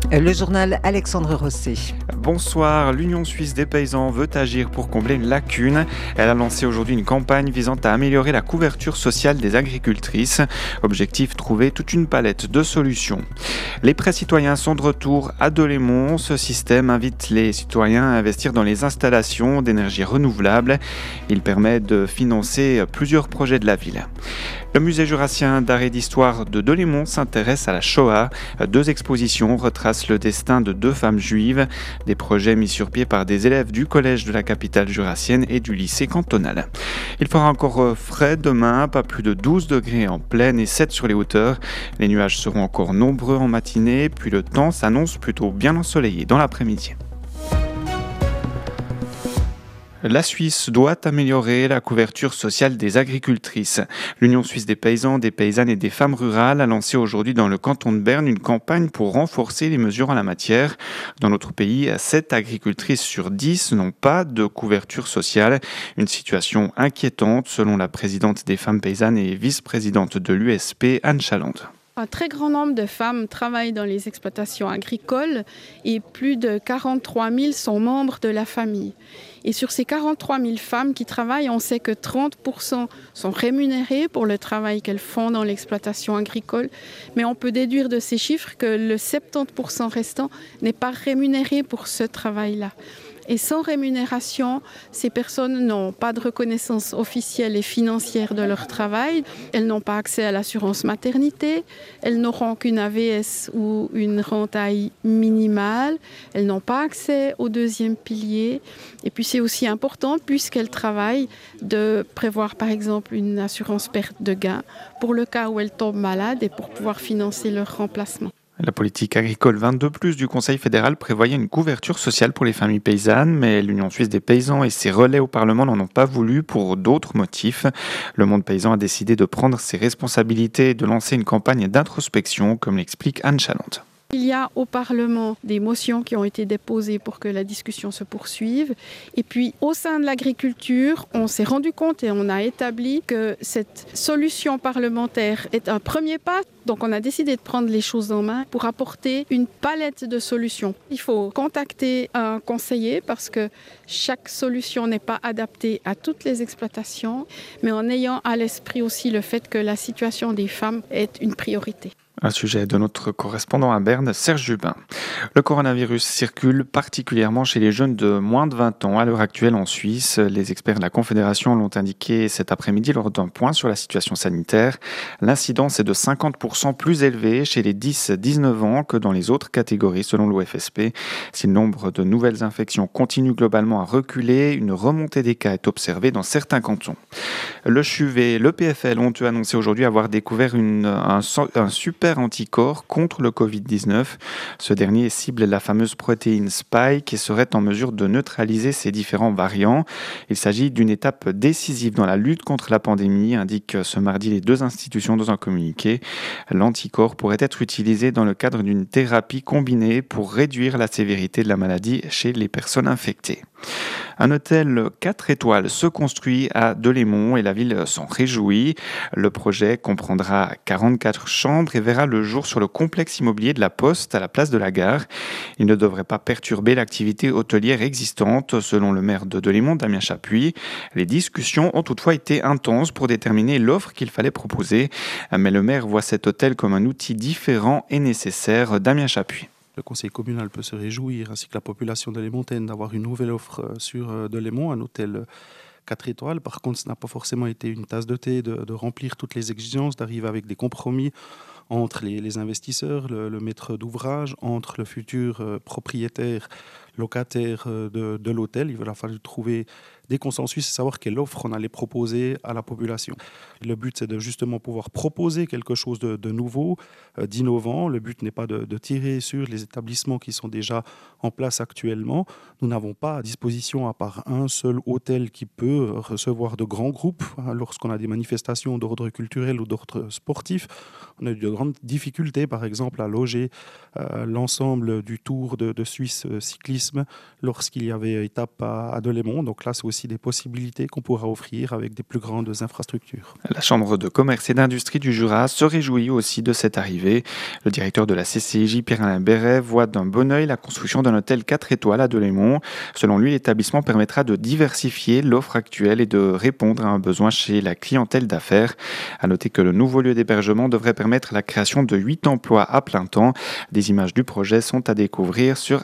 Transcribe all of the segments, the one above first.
Le journal Alexandre Rosset. Bonsoir, l'Union suisse des paysans veut agir pour combler une lacune. Elle a lancé aujourd'hui une campagne visant à améliorer la couverture sociale des agricultrices. Objectif, trouver toute une palette de solutions. Les prêts citoyens sont de retour à Delémont. Ce système invite les citoyens à investir dans les installations d'énergie renouvelable. Il permet de financer plusieurs projets de la ville. Le musée jurassien d'art et d'histoire de Delémont s'intéresse à la Shoah. 2 expositions retracent le destin de 2 femmes juives. Des projets mis sur pied par des élèves du collège de la capitale jurassienne et du lycée cantonal. Il fera encore frais demain, pas plus de 12 degrés en plaine et 7 sur les hauteurs. Les nuages seront encore nombreux en matinée, puis le temps s'annonce plutôt bien ensoleillé dans l'après-midi. La Suisse doit améliorer la couverture sociale des agricultrices. L'Union suisse des paysans, des paysannes et des femmes rurales a lancé aujourd'hui dans le canton de Berne une campagne pour renforcer les mesures en la matière. Dans notre pays, 7 agricultrices sur 10 n'ont pas de couverture sociale. Une situation inquiétante selon la présidente des femmes paysannes et vice-présidente de l'USP, Anne Chalande. Un très grand nombre de femmes travaillent dans les exploitations agricoles et plus de 43 000 sont membres de la famille. Et sur ces 43 000 femmes qui travaillent, on sait que 30% sont rémunérées pour le travail qu'elles font dans l'exploitation agricole. Mais on peut déduire de ces chiffres que le 70% restant n'est pas rémunéré pour ce travail-là. Et sans rémunération, ces personnes n'ont pas de reconnaissance officielle et financière de leur travail. Elles n'ont pas accès à l'assurance maternité. Elles n'auront qu'une AVS ou une rentaille minimale. Elles n'ont pas accès au 2e pilier. Et puis c'est aussi important, puisqu'elles travaillent, de prévoir par exemple une assurance perte de gain pour le cas où elles tombent malades et pour pouvoir financer leur remplacement. La politique agricole 22+ du Conseil fédéral prévoyait une couverture sociale pour les familles paysannes, mais l'Union suisse des paysans et ses relais au Parlement n'en ont pas voulu pour d'autres motifs. Le monde paysan a décidé de prendre ses responsabilités et de lancer une campagne d'introspection, comme l'explique Anne Chalande. Il y a au Parlement des motions qui ont été déposées pour que la discussion se poursuive. Et puis, au sein de l'agriculture, on s'est rendu compte et on a établi que cette solution parlementaire est un premier pas. Donc, on a décidé de prendre les choses en main pour apporter une palette de solutions. Il faut contacter un conseiller parce que chaque solution n'est pas adaptée à toutes les exploitations, mais en ayant à l'esprit aussi le fait que la situation des femmes est une priorité. Un sujet de notre correspondant à Berne, Serge Jubin. Le coronavirus circule particulièrement chez les jeunes de moins de 20 ans à l'heure actuelle en Suisse. Les experts de la Confédération l'ont indiqué cet après-midi lors d'un point sur la situation sanitaire. L'incidence est de 50% plus élevée chez les 10-19 ans que dans les autres catégories selon l'OFSP. Si le nombre de nouvelles infections continue globalement à reculer, une remontée des cas est observée dans certains cantons. Le CHUV et le PFL ont annoncé aujourd'hui avoir découvert un super anticorps contre le Covid-19. Ce dernier cible la fameuse protéine Spike et serait en mesure de neutraliser ces différents variants. Il s'agit d'une étape décisive dans la lutte contre la pandémie, indiquent ce mardi les 2 institutions dans un communiqué. L'anticorps pourrait être utilisé dans le cadre d'une thérapie combinée pour réduire la sévérité de la maladie chez les personnes infectées. Un hôtel 4 étoiles se construit à Delémont et la ville s'en réjouit. Le projet comprendra 44 chambres et verra le jour sur le complexe immobilier de la Poste à la place de la gare. Il ne devrait pas perturber l'activité hôtelière existante, selon le maire de Delémont, Damien Chapuis. Les discussions ont toutefois été intenses pour déterminer l'offre qu'il fallait proposer. Mais le maire voit cet hôtel comme un outil différent et nécessaire. Damien Chapuis. Le conseil communal peut se réjouir, ainsi que la population delémontaine, d'avoir une nouvelle offre sur Delémont, un hôtel 4 étoiles. Par contre, ce n'a pas forcément été une tasse de thé de remplir toutes les exigences, d'arriver avec des compromis entre les investisseurs, le maître d'ouvrage, entre le futur propriétaire, locataire de l'hôtel. Il va falloir trouver des consensus et savoir quelle offre on allait proposer à la population. Le but, c'est de justement pouvoir proposer quelque chose de nouveau, d'innovant. Le but n'est pas de tirer sur les établissements qui sont déjà en place actuellement. Nous n'avons pas à disposition, à part un seul hôtel qui peut recevoir de grands groupes, lorsqu'on a des manifestations d'ordre culturel ou d'ordre sportif. On a eu de grandes difficultés, par exemple, à loger l'ensemble du Tour de Suisse cycliste tourisme lorsqu'il y avait étape à Delémont. Donc là, c'est aussi des possibilités qu'on pourra offrir avec des plus grandes infrastructures. La Chambre de commerce et d'industrie du Jura se réjouit aussi de cette arrivée. Le directeur de la CCIJ, Pierre-Alain Béret, voit d'un bon œil la construction d'un hôtel 4 étoiles à Delémont. Selon lui, l'établissement permettra de diversifier l'offre actuelle et de répondre à un besoin chez la clientèle d'affaires. À noter que le nouveau lieu d'hébergement devrait permettre la création de 8 emplois à plein temps. Des images du projet sont à découvrir sur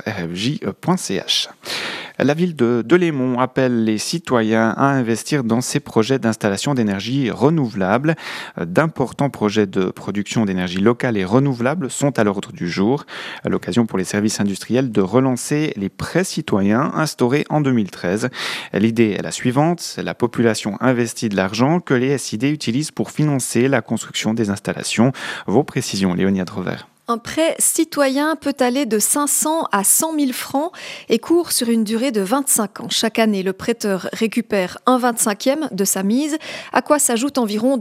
rfj.ch. La ville de Delémont appelle les citoyens à investir dans ces projets d'installation d'énergie renouvelable. D'importants projets de production d'énergie locale et renouvelable sont à l'ordre du jour. L'occasion pour les services industriels de relancer les prêts citoyens instaurés en 2013. L'idée est la suivante, la population investit de l'argent que les SID utilisent pour financer la construction des installations. Vos précisions, Léonie Adrover. Un prêt citoyen peut aller de 500 à 100 000 francs et court sur une durée de 25 ans. Chaque année, le prêteur récupère 1/25 de sa mise, à quoi s'ajoute environ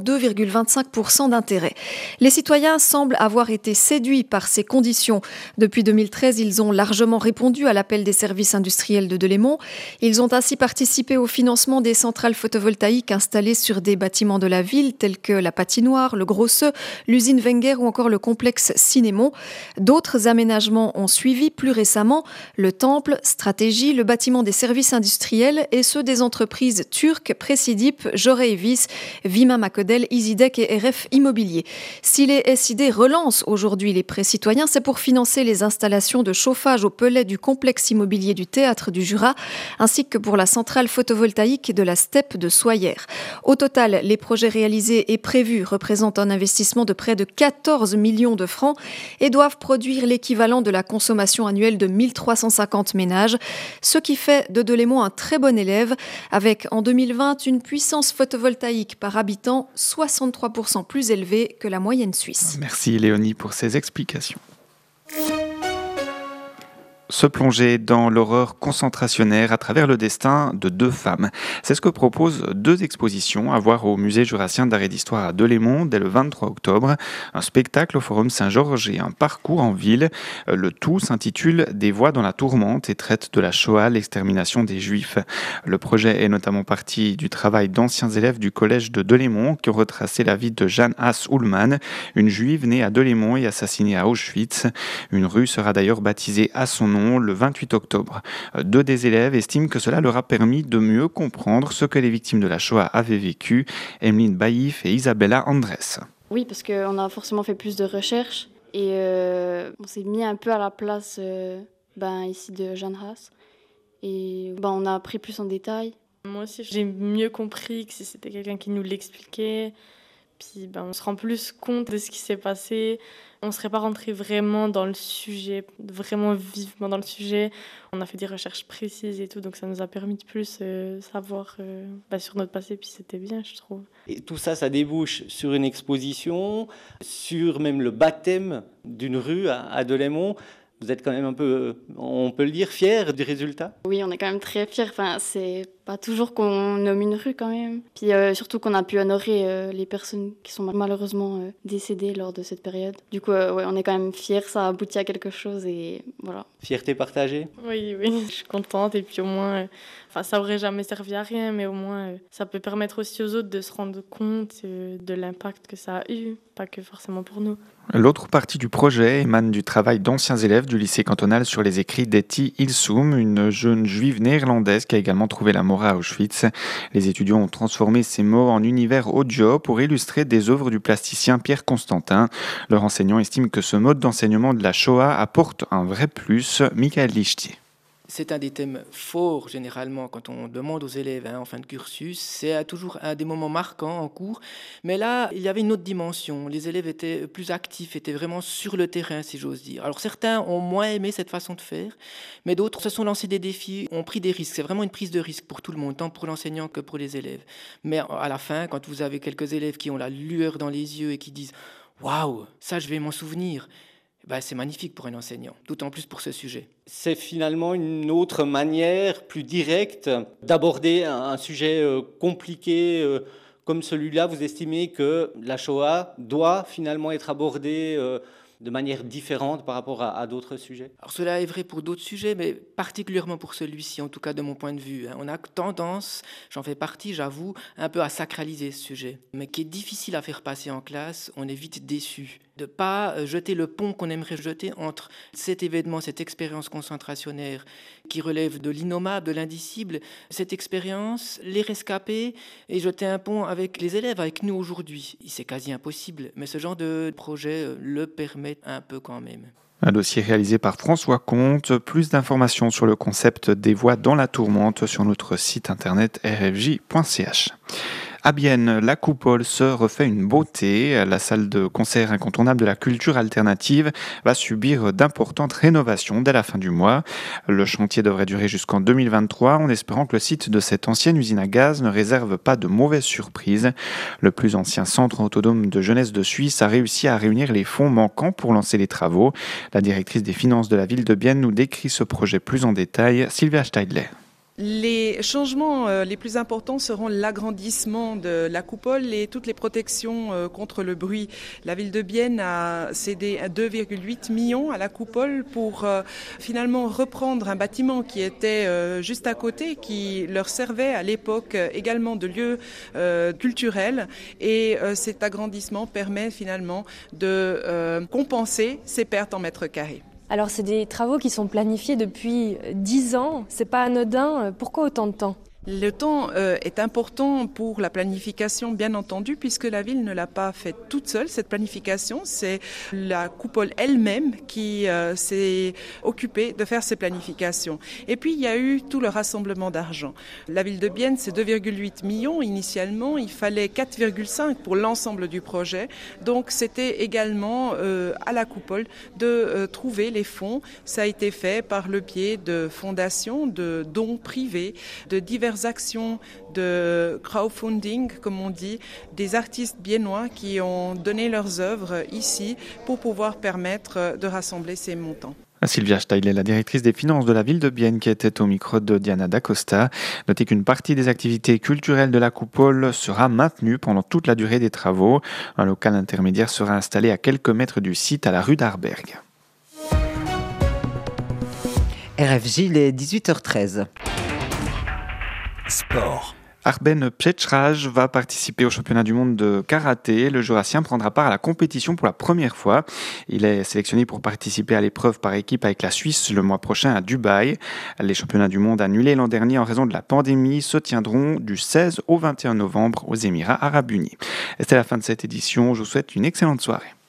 2,25% d'intérêt. Les citoyens semblent avoir été séduits par ces conditions. Depuis 2013, ils ont largement répondu à l'appel des services industriels de Delémont. Ils ont ainsi participé au financement des centrales photovoltaïques installées sur des bâtiments de la ville, tels que la patinoire, le Gros Seu, l'usine Wenger ou encore le complexe Cinémont. D'autres aménagements ont suivi plus récemment, le Temple, Stratégie, le bâtiment des services industriels et ceux des entreprises turques Presidip, Joreevis, Vima Macodel, Isidec et RF Immobilier. Si les SID relancent aujourd'hui les prêts citoyens, c'est pour financer les installations de chauffage au pelet du complexe immobilier du Théâtre du Jura, ainsi que pour la centrale photovoltaïque de la Steppe de Soyères. Au total, les projets réalisés et prévus représentent un investissement de près de 14 millions de francs et doivent produire l'équivalent de la consommation annuelle de 1350 ménages, ce qui fait de Delémont un très bon élève, avec en 2020 une puissance photovoltaïque par habitant 63% plus élevée que la moyenne suisse. Merci Léonie pour ces explications. Se plonger dans l'horreur concentrationnaire à travers le destin de deux femmes. C'est ce que proposent deux expositions à voir au Musée jurassien d'art et d'histoire à Delémont dès le 23 octobre. Un spectacle au Forum Saint-Georges et un parcours en ville. Le tout s'intitule « Des voix dans la tourmente » et traite de la Shoah, l'extermination des Juifs. Le projet est notamment parti du travail d'anciens élèves du collège de Delémont qui ont retracé la vie de Jeanne Haas-Ullmann, une juive née à Delémont et assassinée à Auschwitz. Une rue sera d'ailleurs baptisée à son nom le 28 octobre. Deux des élèves estiment que cela leur a permis de mieux comprendre ce que les victimes de la Shoah avaient vécu, Emeline Baïf et Isabella Andrés. Oui, parce qu'on a forcément fait plus de recherches et on s'est mis un peu à la place ici de Jeanne Haas et on a appris plus en détail. Moi aussi, j'ai mieux compris que si c'était quelqu'un qui nous l'expliquait, puis on se rend plus compte de ce qui s'est passé. On ne serait pas rentré vraiment dans le sujet, vraiment vivement dans le sujet. On a fait des recherches précises et tout, donc ça nous a permis de plus savoir sur notre passé, puis c'était bien, je trouve. Et tout ça, ça débouche sur une exposition, sur même le baptême d'une rue à Delémont. Vous êtes quand même un peu, on peut le dire, fiers du résultat ? Oui, on est quand même très fiers. C'est pas toujours qu'on nomme une rue quand même. Puis surtout qu'on a pu honorer les personnes qui sont malheureusement décédées lors de cette période. Du coup, on est quand même fiers, ça a abouti à quelque chose et voilà. Fierté partagée ? Oui, je suis contente et puis au moins, ça aurait jamais servi à rien, mais au moins ça peut permettre aussi aux autres de se rendre compte de l'impact que ça a eu, pas que forcément pour nous. L'autre partie du projet émane du travail d'anciens élèves du lycée cantonal sur les écrits d'Etty Ilsum, une jeune juive néerlandaise qui a également trouvé la mort à Auschwitz. Les étudiants ont transformé ces mots en univers audio pour illustrer des œuvres du plasticien Pierre Constantin. Leur enseignant estime que ce mode d'enseignement de la Shoah apporte un vrai plus. Michael Lichtier. C'est un des thèmes forts, généralement, quand on demande aux élèves en fin de cursus. C'est toujours un des moments marquants en cours. Mais là, il y avait une autre dimension. Les élèves étaient plus actifs, étaient vraiment sur le terrain, si j'ose dire. Alors certains ont moins aimé cette façon de faire, mais d'autres se sont lancés des défis, ont pris des risques. C'est vraiment une prise de risque pour tout le monde, tant pour l'enseignant que pour les élèves. Mais à la fin, quand vous avez quelques élèves qui ont la lueur dans les yeux et qui disent « Waouh, ça je vais m'en souvenir », c'est magnifique pour un enseignant, d'autant plus pour ce sujet. C'est finalement une autre manière, plus directe, d'aborder un sujet compliqué comme celui-là. Vous estimez que la Shoah doit finalement être abordée de manière différente par rapport à d'autres sujets? Alors cela est vrai pour d'autres sujets, mais particulièrement pour celui-ci, en tout cas de mon point de vue. On a tendance, j'en fais partie, j'avoue, un peu à sacraliser ce sujet, mais qui est difficile à faire passer en classe. On est vite déçu de ne pas jeter le pont qu'on aimerait jeter entre cet événement, cette expérience concentrationnaire qui relève de l'innommable, de l'indicible, cette expérience, les rescapés, et jeter un pont avec les élèves, avec nous aujourd'hui. C'est quasi impossible, mais ce genre de projet le permet un peu quand même. Un dossier réalisé par François Comte. Plus d'informations sur le concept des voix dans la tourmente sur notre site internet rfj.ch. À Bienne, la Coupole se refait une beauté. La salle de concert incontournable de la culture alternative va subir d'importantes rénovations dès la fin du mois. Le chantier devrait durer jusqu'en 2023, en espérant que le site de cette ancienne usine à gaz ne réserve pas de mauvaises surprises. Le plus ancien centre autonome de jeunesse de Suisse a réussi à réunir les fonds manquants pour lancer les travaux. La directrice des finances de la ville de Bienne nous décrit ce projet plus en détail. Sylvia Steidler. Les changements les plus importants seront l'agrandissement de la coupole et toutes les protections contre le bruit. La ville de Bienne a cédé 2,8 millions à la coupole pour finalement reprendre un bâtiment qui était juste à côté, qui leur servait à l'époque également de lieu culturel. Et cet agrandissement permet finalement de compenser ces pertes en mètres carrés. Alors c'est des travaux qui sont planifiés depuis 10 ans, c'est pas anodin, pourquoi autant de temps ? Le temps est important pour la planification, bien entendu, puisque la ville ne l'a pas faite toute seule. Cette planification, c'est la coupole elle-même qui s'est occupée de faire ces planifications. Et puis, il y a eu tout le rassemblement d'argent. La ville de Bienne, c'est 2,8 millions initialement. Il fallait 4,5 pour l'ensemble du projet. Donc, c'était également à la coupole de trouver les fonds. Ça a été fait par le biais de fondations, de dons privés, de divers actions de crowdfunding, comme on dit, des artistes biennois qui ont donné leurs œuvres ici pour pouvoir permettre de rassembler ces montants. Sylvia Steidler, la directrice des finances de la ville de Bienne, qui était au micro de Diana D'Acosta. Notez qu'une partie des activités culturelles de la coupole sera maintenue pendant toute la durée des travaux. Un local intermédiaire sera installé à quelques mètres du site à la rue d'Arberg. RFJ, il est 18h13. Sport. Arben Pchetraj va participer au championnat du monde de karaté. Le Jurassien prendra part à la compétition pour la première fois. Il est sélectionné pour participer à l'épreuve par équipe avec la Suisse le mois prochain à Dubaï. Les championnats du monde annulés l'an dernier en raison de la pandémie se tiendront du 16 au 21 novembre aux Émirats Arabes Unis. Et c'est la fin de cette édition. Je vous souhaite une excellente soirée.